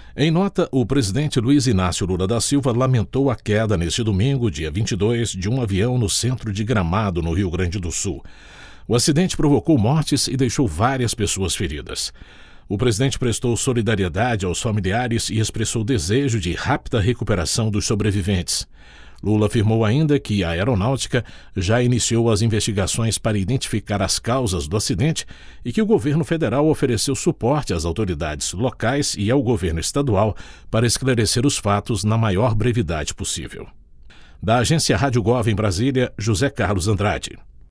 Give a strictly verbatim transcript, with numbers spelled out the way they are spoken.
Em nota, o presidente Luiz Inácio Lula da Silva lamentou a queda neste domingo, dia vinte e dois, de um avião no centro de Gramado, no Rio Grande do Sul. O acidente provocou mortes e deixou várias pessoas feridas. O presidente prestou solidariedade aos familiares e expressou desejo de rápida recuperação dos sobreviventes. Lula afirmou ainda que a aeronáutica já iniciou as investigações para identificar as causas do acidente e que o governo federal ofereceu suporte às autoridades locais e ao governo estadual para esclarecer os fatos na maior brevidade possível. Da agência Rádio Gov em Brasília, José Carlos Andrade.